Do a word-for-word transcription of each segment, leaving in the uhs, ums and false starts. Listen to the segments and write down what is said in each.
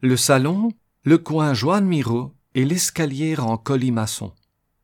Le salon, le coin Joan Miró et l'escalier en colimaçon.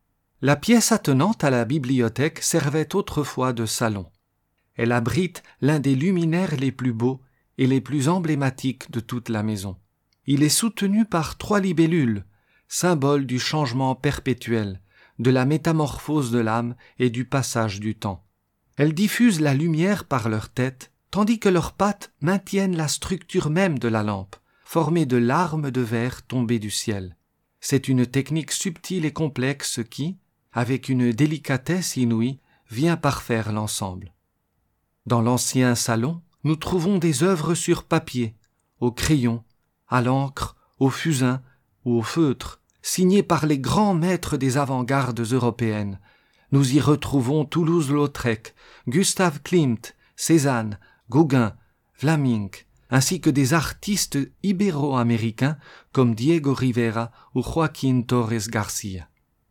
La pièce attenante à la bibliothèque servait autrefois de salon. Elle abrite l'un des luminaires les plus beaux et les plus emblématiques de toute la maison. Il est soutenu par trois libellules, symbole du changement perpétuel, de la métamorphose de l'âme et du passage du temps. Elles diffusent la lumière par leur tête, tandis que leurs pattes maintiennent la structure même de la lampe, formée de larmes de verre tombées du ciel. C'est une technique subtile et complexe qui, avec une délicatesse inouïe, vient parfaire l'ensemble. Dans l'ancien salon, nous trouvons des œuvres sur papier, au crayon, à l'encre, au fusain ou au feutre, signées par les grands maîtres des avant-gardes européennes. Nous y retrouvons Toulouse-Lautrec, Gustav Klimt, Cézanne, Gauguin, Vlaminck, ainsi que des artistes ibéro-américains comme Diego Rivera ou Joaquín Torres Garcia.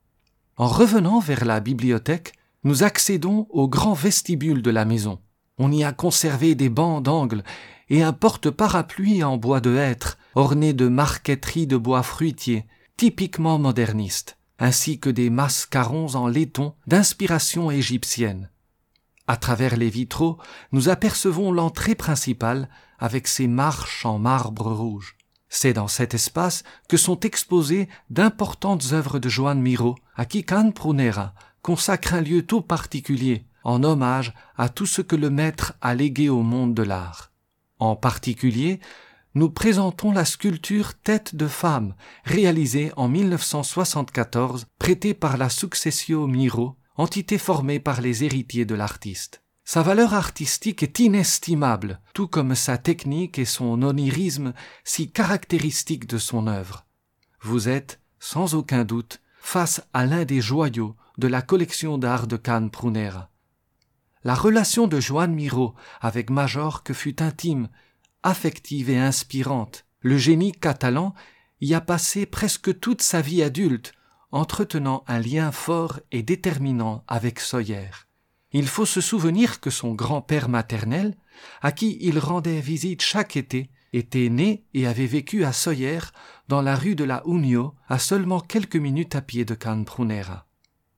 En revenant vers la bibliothèque, nous accédons au grand vestibule de la maison. On y a conservé des bancs d'angle et un porte-parapluie en bois de hêtre, orné de marqueterie de bois fruitier, typiquement moderniste, ainsi que des mascarons en laiton d'inspiration égyptienne. À travers les vitraux, nous apercevons l'entrée principale avec ses marches en marbre rouge. C'est dans cet espace que sont exposées d'importantes œuvres de Joan Miró, à qui Can Prunera consacre un lieu tout particulier, en hommage à tout ce que le maître a légué au monde de l'art. En particulier, nous présentons la sculpture Tête de femme, réalisée en mille neuf cent soixante-quatorze, prêtée par la Successio Miró, entité formée par les héritiers de l'artiste. Sa valeur artistique est inestimable, tout comme sa technique et son onirisme si caractéristiques de son œuvre. Vous êtes, sans aucun doute, face à l'un des joyaux de la collection d'art de Can Prunera. La relation de Joan Miró avec Majorque fut intime, affective et inspirante. Le génie catalan y a passé presque toute sa vie adulte, entretenant un lien fort et déterminant avec Sóller. Il faut se souvenir que son grand-père maternel, à qui il rendait visite chaque été, était né et avait vécu à Sóller, dans la rue de la Unió, à seulement quelques minutes à pied de Can Prunera.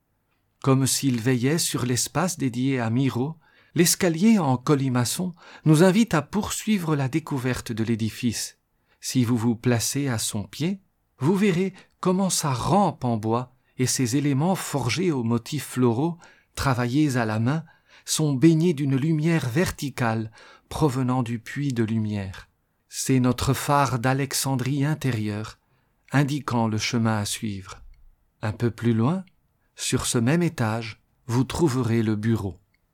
Comme s'il veillait sur l'espace dédié à Miró, l'escalier en colimaçon nous invite à poursuivre la découverte de l'édifice. Si vous vous placez à son pied, vous verrez comment sa rampe en bois et ses éléments forgés aux motifs floraux, travaillés à la main, sont baignés d'une lumière verticale provenant du puits de lumière. C'est notre phare d'Alexandrie intérieure, indiquant le chemin à suivre. Un peu plus loin, sur ce même étage, vous trouverez le bureau.